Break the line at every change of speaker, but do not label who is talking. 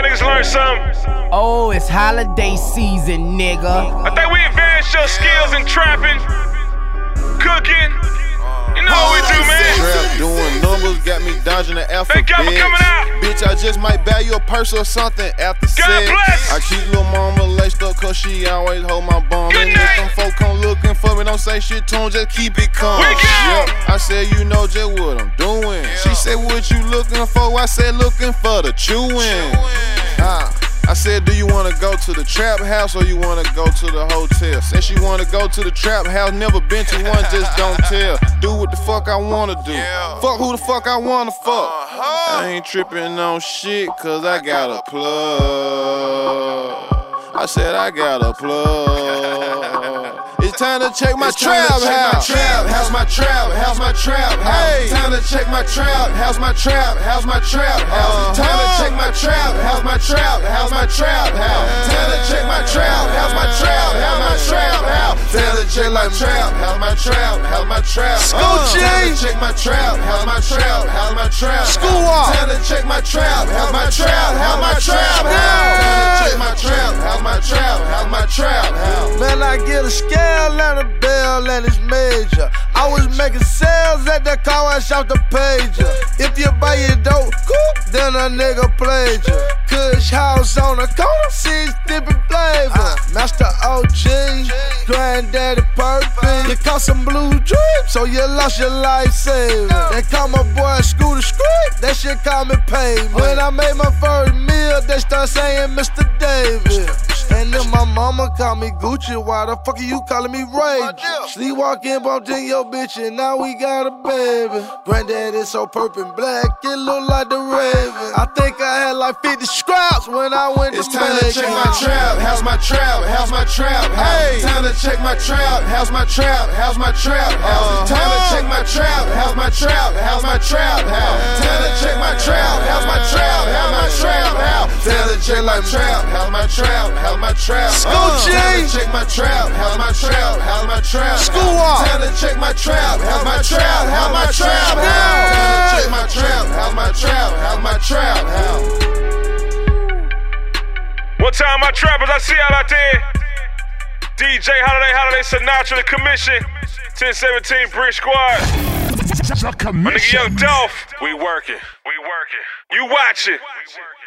y'all niggas learn something.
Oh, it's holiday season, nigga.
I think we advanced your skills in trapping, cooking. You know what we do, man.
Trap doing numbers, got me dodging the alphabet.
Thank y'all for coming out.
Bitch, I just might buy you a purse or something after
God
sex.
bless.
I keep lil' mama laced up cause she always hold my bum.
Good
And
night.
if them folk come looking for me, don't say shit to 'em, just keep it calm.
We go.
I said, you know just what I'm doing. She said, what you looking for? I said, looking for the chewing. I said, do you wanna go to the trap house or you wanna go to the hotel? Said she wanna go to the trap house, never been to one, just don't tell. Do what the fuck I wanna do. Fuck who the fuck I wanna fuck. I ain't tripping on shit, cause I got a plug. I said I got a plug. It's time to check my trap house. How's my trap? How's my trap house? Time to check my trap. How's my trap? How's my trap house? Time to check my trap. How's my trap? How's my trap house? Time to check my trap. How's my trap? How's my trap house? Time to check my trap. How's my trap? How's my trap? Time to check my trap. How's my trap? How's my trap? Time to check my trap. How's my trap? How's my trap house? Time to check my trap. How's my trap? How's my trap house?
Man, I get a scale and a bell and it's major. I was making sales at the car wash off the pager. If you buy your dope, cool, then a nigga played you. Kush house on the corner, 6 different flavors. Master OG, Granddaddy Purple. You caught some blue drips, so you lost your lifesaver. They call my boy Scooter Script, that shit call me payment. When I made my first meal, they start saying Mr. David. And then my mama call me Gucci, why the fuck are you calling me Ray? Sleepwalking, bumped in your bitch, and now we got a baby. Granddad is so purple and black, it look like the Raven. I think I had like 50 scraps when I went
It's
to
time to check my trap. How's my trap? How's my trap? Hey, time to check my trap. How's my trap? How's my trap? Time to check my trap. How's my trap? How's my trap? Time to check my trap. How's my trap? How's my trap? Time to check my trap. How's my trap? How's my trap? Time to check my trap. How's my trap? How's my trap? Time to check my trap. How's my trap? How's my trap? Time to check my trap. How's my trap? How's my trap?
One time, my trappers, I see y'all out there. DJ Holiday, Sinatra, the Commission, 1017 Brick Squad. My nigga Young Dolph, we working. You watch it.